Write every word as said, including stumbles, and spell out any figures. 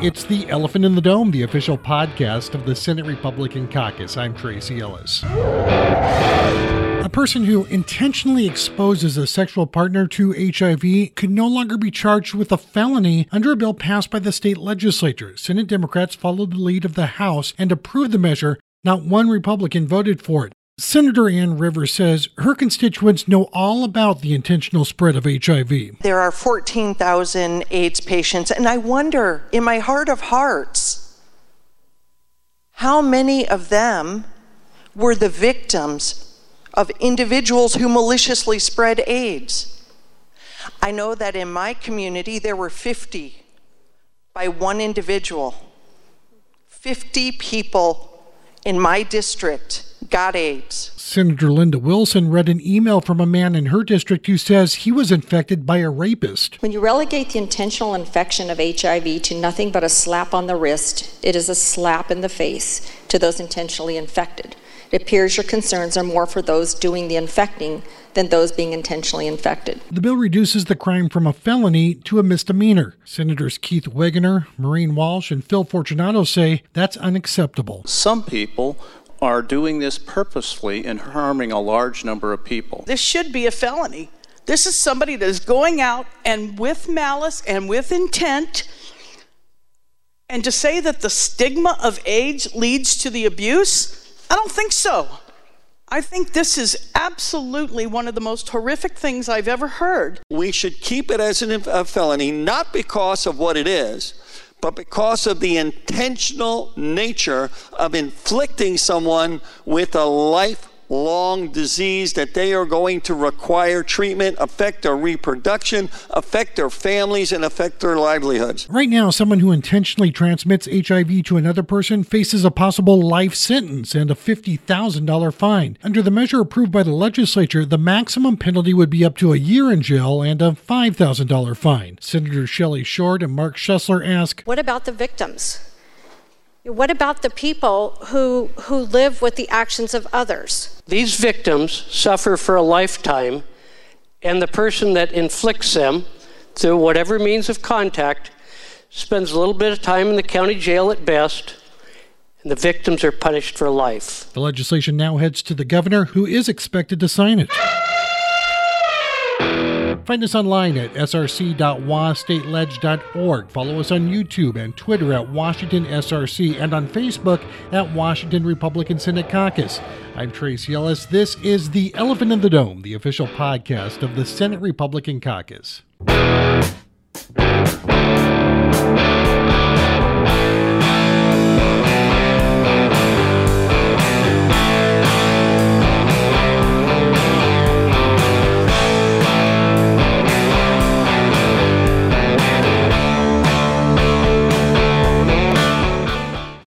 It's the Elephant in the Dome, the official podcast of the Senate Republican Caucus. I'm Tracy Ellis. A person who intentionally exposes a sexual partner to H I V could no longer be charged with a felony under a bill passed by the state legislature. Senate Democrats followed the lead of the House and approved the measure. Not one Republican voted for it. Senator Ann Rivers says her constituents know all about the intentional spread of H I V. There are fourteen thousand AIDS patients, and I wonder, in my heart of hearts, how many of them were the victims of individuals who maliciously spread AIDS. I know that in my community there were fifty by one individual. fifty people in my district got AIDS. Senator Linda Wilson read an email from a man in her district who says he was infected by a rapist. When you relegate the intentional infection of H I V to nothing but a slap on the wrist, it is a slap in the face to those intentionally infected. It appears your concerns are more for those doing the infecting than those being intentionally infected. The bill reduces the crime from a felony to a misdemeanor. Senators Keith Wegener, Maureen Walsh, and Phil Fortunato say that's unacceptable. Some people are doing this purposefully and harming a large number of people. This should be a felony. This is somebody that is going out and with malice and with intent. And to say that the stigma of AIDS leads to the abuse, I don't think so. I think this is absolutely one of the most horrific things I've ever heard. We should keep it as an, a felony, not because of what it is, but because of the intentional nature of inflicting someone with a lifelong disease that they are going to require treatment, affect their reproduction, affect their families, and affect their livelihoods. Right now, someone who intentionally transmits H I V to another person faces a possible life sentence and a fifty thousand dollars fine. Under the measure approved by the legislature, the maximum penalty would be up to a year in jail and a five thousand dollars fine. Senators Shelley Short and Mark Schessler ask, what about the victims? What about the people who who live with the actions of others? These victims suffer for a lifetime, and the person that inflicts them through whatever means of contact spends a little bit of time in the county jail at best, and the victims are punished for life. The legislation now heads to the governor, who is expected to sign it. Find us online at s r c dot wa state ledge dot org. Follow us on YouTube and Twitter at Washington S R C and on Facebook at Washington Republican Senate Caucus. I'm Tracy Ellis. This is the Elephant in the Dome, the official podcast of the Senate Republican Caucus.